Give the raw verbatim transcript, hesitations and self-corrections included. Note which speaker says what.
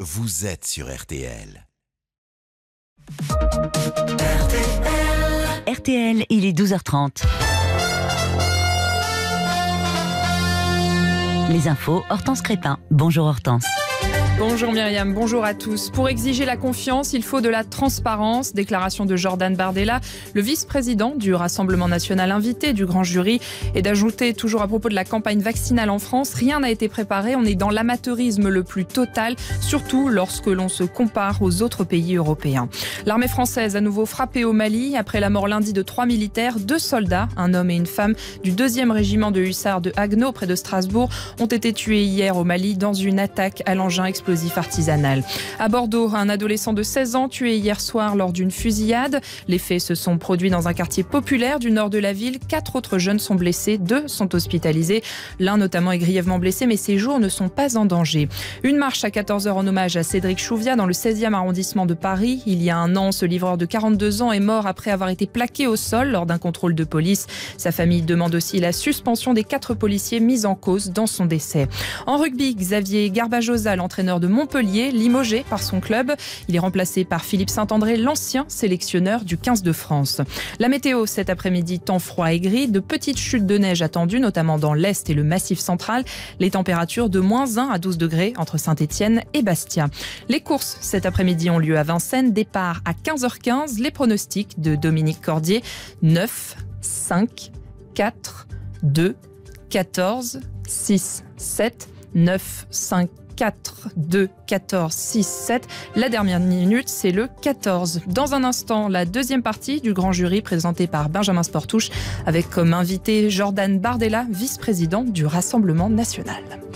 Speaker 1: vous êtes sur R T L.
Speaker 2: R T L, il est douze heures trente. Les infos, Hortense Crépin. Bonjour Hortense.
Speaker 3: Bonjour Myriam, bonjour à tous. Pour exiger la confiance, il faut de la transparence. Déclaration de Jordan Bardella, le vice-président du Rassemblement national invité du grand jury. Et d'ajouter, toujours à propos de la campagne vaccinale en France, rien n'a été préparé. On est dans l'amateurisme le plus total, surtout lorsque l'on se compare aux autres pays européens. L'armée française a nouveau frappé au Mali. Après la mort lundi de trois militaires, deux soldats, un homme et une femme, du deuxième régiment de hussards de Haguenau, près de Strasbourg, ont été tués hier au Mali dans une attaque à l'engin explosif artisanal. À Bordeaux, un adolescent de seize ans tué hier soir lors d'une fusillade. Les faits se sont produits dans un quartier populaire du nord de la ville. Quatre autres jeunes sont blessés, deux sont hospitalisés. L'un notamment est grièvement blessé, mais ses jours ne sont pas en danger. Une marche à quatorze heures en hommage à Cédric Chouviat dans le seizième arrondissement de Paris. Il y a un an, ce livreur de quarante-deux ans est mort après avoir été plaqué au sol lors d'un contrôle de police. Sa famille demande aussi la suspension des quatre policiers mis en cause dans son décès. En rugby, Xavier Garbajosa, l'entraîneur de Montpellier, limogé par son club. Il est remplacé par Philippe Saint-André, l'ancien sélectionneur du quinze de France. La météo cet après-midi, temps froid et gris, de petites chutes de neige attendues, notamment dans l'Est et le Massif central. Les températures de moins un à douze degrés entre Saint-Étienne et Bastia. Les courses cet après-midi ont lieu à Vincennes. Départ à quinze heures quinze. Les pronostics de Dominique Cordier. neuf, cinq, quatre, deux, quatorze, six, sept, neuf, cinq, quatre, deux, quatorze, six, sept. La dernière minute, c'est le quatorze. Dans un instant, la deuxième partie du grand jury présentée par Benjamin Sportouche avec comme invité Jordan Bardella, vice-président du Rassemblement national.